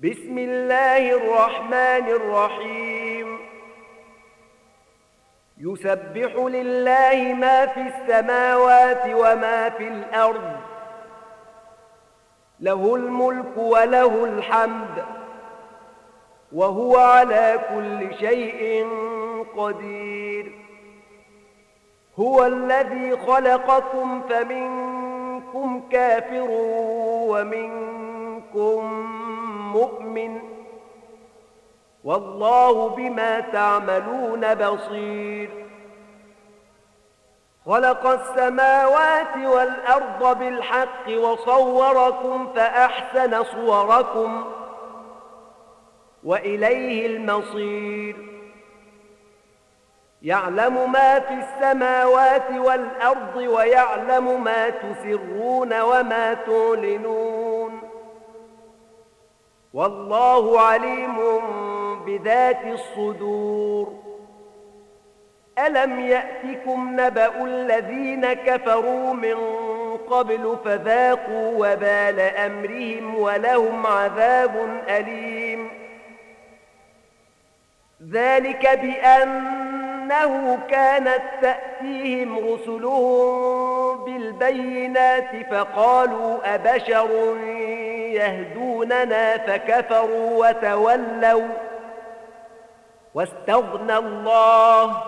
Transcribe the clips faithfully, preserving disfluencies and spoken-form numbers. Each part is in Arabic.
بسم الله الرحمن الرحيم. يسبح لله ما في السماوات وما في الأرض، له الملك وله الحمد، وهو على كل شيء قدير. هو الذي خلقكم فمنكم كافر ومنكم مؤمن، والله بما تعملون بصير. خلق السماوات والأرض بالحق وصوركم فأحسن صوركم وإليه المصير. يعلم ما في السماوات والأرض ويعلم ما تسرون وما تعلنون، والله عليم بذات الصدور. ألم يأتكم نبأ الذين كفروا من قبل فذاقوا وبال أمرهم ولهم عذاب أليم. ذلك بأنه كانت تأتيهم رسلهم بالبينات فقالوا أبشر يهدوننا فكفروا وتولوا واستغنى الله،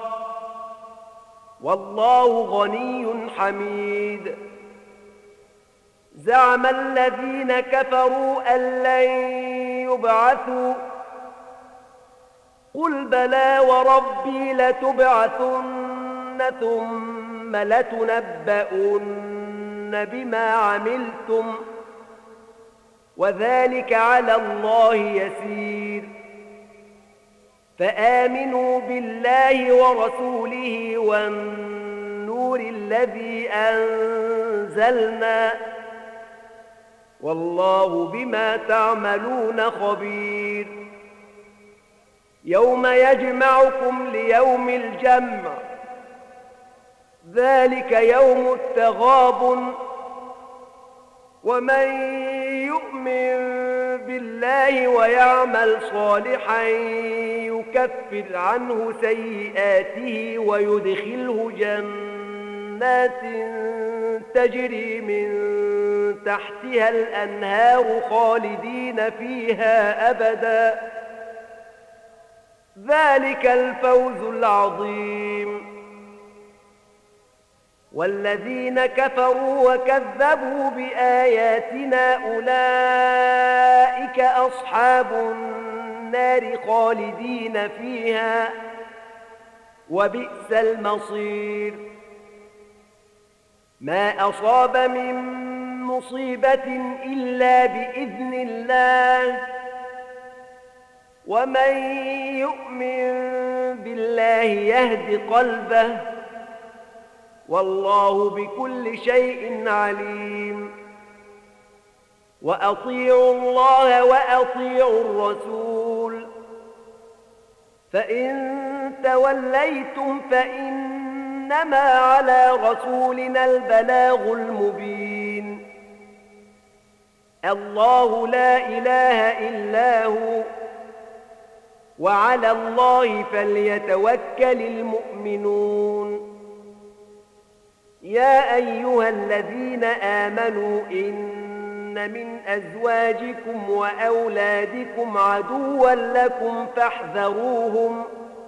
والله غني حميد. زعم الذين كفروا أن لن يبعثوا، قل بلى وربي لتبعثن ثم لتنبؤن بما عملتم، وذلك على الله يسير. فآمنوا بالله ورسوله والنور الذي أنزلنا، والله بما تعملون خبير. يوم يجمعكم ليوم الجمع، ذلك يوم التغابن. ومن يؤمن بالله ويعمل صالحا يكفر عنه سيئاته ويدخله جنات تجري من تحتها الأنهار خالدين فيها أبدا، ذلك الفوز العظيم. والذين كفروا وكذبوا بآياتنا أولئك أصحاب النار خالدين فيها، وبئس المصير. ما أصاب من مصيبة إلا بإذن الله، ومن يؤمن بالله يهد قلبه، والله بكل شيء عليم. وأطيعوا الله وأطيعوا الرسول، فإن توليتم فإنما على رسولنا البلاغ المبين. الله لا إله إلا هو، وعلى الله فليتوكل المؤمنون. يا أيها الذين آمنوا إن من أزواجكم وأولادكم عدوا لكم فاحذروهم،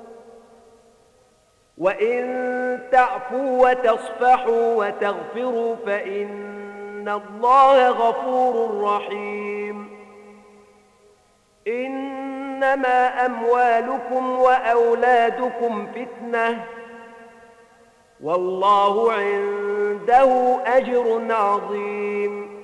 وإن تعفوا وتصفحوا وتغفروا فإن الله غفور رحيم. إنما أموالكم وأولادكم فتنة، والله عنده أجر عظيم.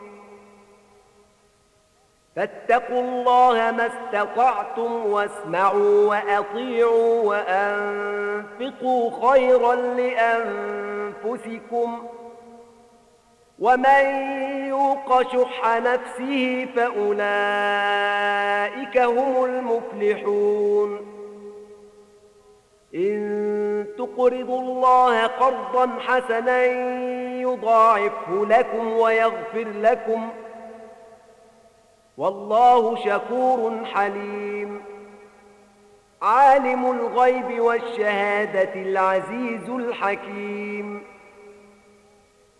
فاتقوا الله ما استطعتم واسمعوا وأطيعوا وأنفقوا خيرا لأنفسكم، ومن يوق شح نفسه فأولئك هم المفلحون. إن تقرضوا الله قرضا حسنا يضاعفه لكم ويغفر لكم والله شكور حليم. عالم الغيب والشهادة العزيز الحكيم.